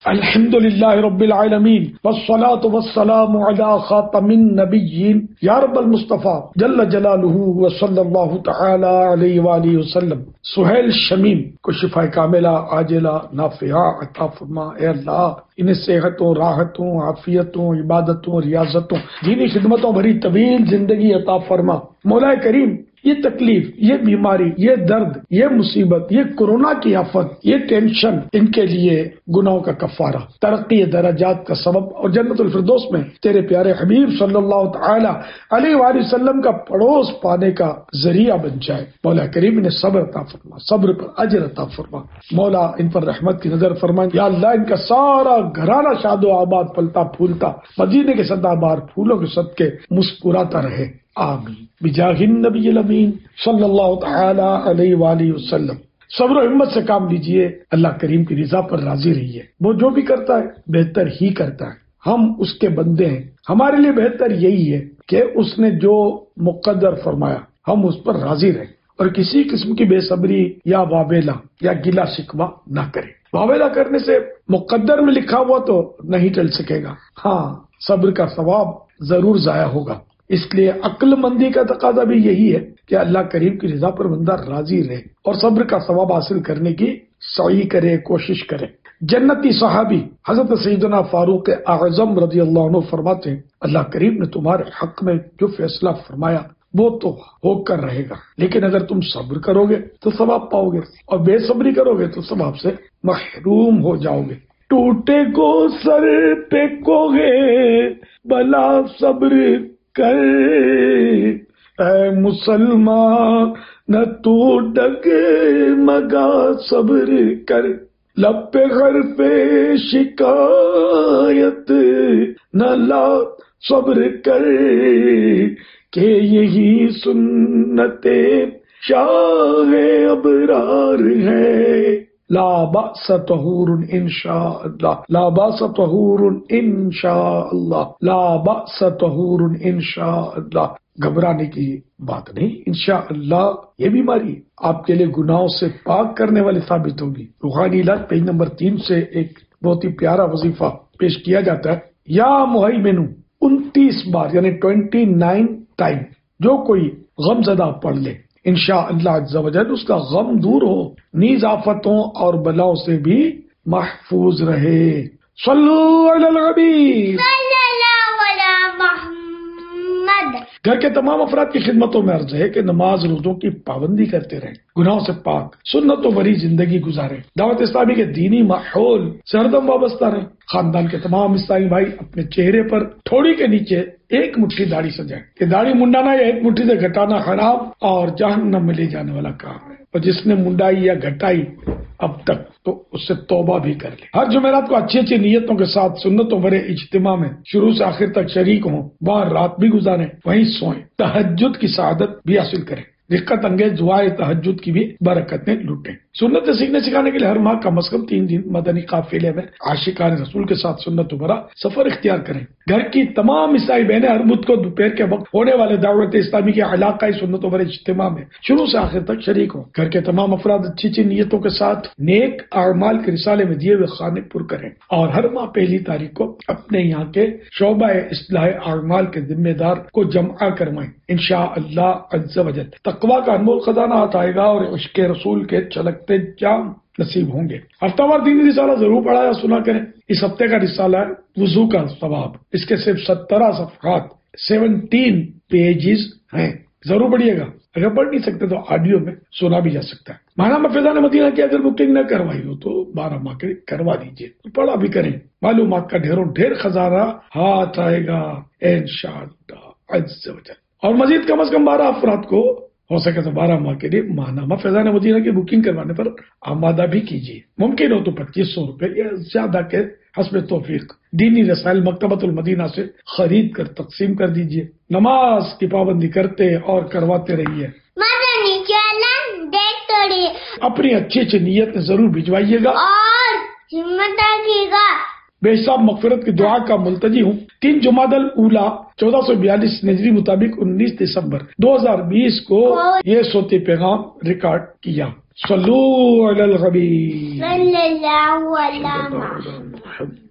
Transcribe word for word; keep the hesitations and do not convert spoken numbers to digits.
الحمدللہ رب العالمین والصلاة والسلام علی خاتم النبیین یا رب المصطفیٰ جل جلالہ وصلی اللہ تعالی علیہ وآلہ وسلم۔ سہیل شمیم کو شفا کاملہ عاجلہ نافعہ عطا فرما۔ اے اللہ انہیں صحتوں، راحتوں، عافیتوں، عبادتوں، ریاضتوں، دینی خدمتوں بھری طویل زندگی عطا فرما۔ مولا کریم یہ تکلیف، یہ بیماری، یہ درد، یہ مصیبت، یہ کورونا کی آفت، یہ ٹینشن، ان کے لیے گناہوں کا کفارہ، ترقی درجات کا سبب اور جنت الفردوس میں تیرے پیارے حبیب صلی اللہ تعالی علیہ وآلہ وسلم کا پڑوس پانے کا ذریعہ بن جائے۔ مولا کریم نے صبر عطا فرما، صبر پر اجر عطا فرما۔ مولا ان پر رحمت کی نظر فرما۔ یا اللہ ان کا سارا گھرانہ شاد و آباد، پلتا پھولتا، مدینے کے سدا بار پھولوں کے صدقے مسکراتا رہے، آمین بجاہ النبی الامین صلی اللہ تعالی علیہ وآلہ وسلم۔ صبر و ہمت سے کام لیجئے، اللہ کریم کی رضا پر راضی رہیے۔ وہ جو بھی کرتا ہے بہتر ہی کرتا ہے، ہم اس کے بندے ہیں، ہمارے لیے بہتر یہی ہے کہ اس نے جو مقدر فرمایا ہم اس پر راضی رہیں اور کسی قسم کی بے صبری یا واویلا یا گلا شکوہ نہ کریں۔ واویلا کرنے سے مقدر میں لکھا ہوا تو نہیں ٹل سکے گا، ہاں صبر کا ثواب ضرور ضائع ہوگا۔ اس لیے عقل مندی کا تقاضا بھی یہی ہے کہ اللہ کریم کی رضا پر بندہ راضی رہے اور صبر کا ثواب حاصل کرنے کی سعی کرے، کوشش کرے۔ جنتی صحابی حضرت سیدنا فاروق اعظم رضی اللہ عنہ فرماتے ہیں اللہ کریم نے تمہارے حق میں جو فیصلہ فرمایا وہ تو ہو کر رہے گا، لیکن اگر تم صبر کرو گے تو ثواب پاؤ گے اور بے صبری کرو گے تو ثواب سے محروم ہو جاؤ گے۔ ٹوٹے کو سر پہ کو گے بلا صبر کر، اے مسلمان نہ تو ڈگ مگا صبر کر، لب پہ گھر پہ شکایت نہ لا صبر کر، کہ یہی سنت شاہ ابرار ہے۔ لا بأس طہور انشاء اللہ، لا بأس طہور انشاء اللہ، لا بأس طہور انشاء اللہ۔ گھبرانے کی بات نہیں، انشاءاللہ یہ بیماری آپ کے لیے گناہوں سے پاک کرنے والی ثابت ہوگی۔ روحانی علاج پیج نمبر تین سے ایک بہت ہی پیارا وظیفہ پیش کیا جاتا ہے۔ یا مہیمنو انتیس بار یعنی ٹوینٹی نائن ٹائم جو کوئی غم زدہ پڑھ لے انشاءاللہ عز و جل اس کا غم دور ہو، نیز آفتوں اور بلاؤں سے بھی محفوظ رہے۔ صلو علی الحبیب صلی اللہ علی محمد۔ گھر کے تمام افراد کی خدمتوں میں عرض ہے کہ نماز روزوں کی پابندی کرتے رہیں، گناہوں سے پاک سنت و بری زندگی گزاریں، دعوت اسلامی کے دینی ماحول سے ہردم وابستہ رہیں۔ خاندان کے تمام اسلامی بھائی اپنے چہرے پر تھوڑی کے نیچے ایک مٹھی داڑھی سجائیں کہ داڑھی منڈانا یا ایک مٹھی سے گھٹانا حرام اور جہنم میں لے جانے والا کام ہے، اور جس نے منڈائی یا گھٹائی اب تک تو اس سے توبہ بھی کر لے۔ ہر جمعرات کو اچھی اچھی نیتوں کے ساتھ سنتوں بھرے اجتماع میں شروع سے آخر تک شریک ہوں، وہاں رات بھی گزاریں، وہیں سوئیں، تہجد کی سعادت بھی حاصل کریں، دقت انگیز دعائے تہجد کی بھی برکتیں لوٹیں۔ سنت سیکھنے سکھانے کے لیے ہر ماہ کم از کم تین دن مدنی قافلے میں عاشقان رسول کے ساتھ سنت بھرا سفر اختیار کریں۔ گھر کی تمام عیسائی بہنیں ہر بدھ کو دوپہر کے وقت ہونے والے دعوت اسلامی کے علاقائی سنت بھرے اجتماع میں شروع سے آخر تک شریک ہوں۔ گھر کے تمام افراد اچھی اچھی نیتوں کے ساتھ نیک اعمال کے رسالے میں دیے ہوئے خانے پر کریں، اور ہر ماہ پہلی تاریخ کو اپنے یہاں کے شعبہ اصلاح اعمال کے ذمہ دار کو جمع کروائیں۔ انشاءاللہ عز و جل تقویٰ کا انمول خزانہ ہاتھ آئے گا اور عشق رسول کے چلکتے جام نصیب ہوں گے۔ ہفتہ وار دینی رسالہ ضرور پڑھا یا سنا کریں۔ اس ہفتے کا رسالہ ہے وضو کا ثواب، اس کے صرف سترہ صفحات سیونٹین پیجز ہیں، ضرور پڑھیے گا۔ اگر پڑھ نہیں سکتے تو آڈیو میں سنا بھی جا سکتا ہے۔ ماہنامہ فیضان مدینہ کی اگر بکنگ نہ کروائی ہو تو بارہ ماہ کے کروا دیجیے، پڑھا بھی کریں، معلومات کا ڈھیروں ڈھیر خزانہ ہاتھ آئے گا انشاءاللہ عز و جل۔ اور مزید کم از کم بارہ افراد کو ہو سکے تو بارہ ماہ کے لیے ماہنامہ فیضان مدینہ کی بکنگ کروانے پر آمادہ بھی کیجیے۔ ممکن ہو تو پچیس سو روپے یا زیادہ کے حسب توفیق دینی رسائل مکتبۃ المدینہ سے خرید کر تقسیم کر دیجیے۔ نماز کی پابندی کرتے اور کرواتے رہیے۔ مدنی چینل دیکھتے رہیے، اپنی اچھی اچھی نیت ضرور بھجوائیے گا اور ہمت رکھیے گا۔ بے حساب مغفرت کی دعا کا ملتجی ہوں۔ تین جمادی الاولیٰ چودہ سو بیالیس ہجری مطابق انیس دسمبر دو ہزار بیس کو یہ صوتی پیغام ریکارڈ کیا۔ صلو علی الحبیب صلی اللہ علیہ وسلم۔ مرحب.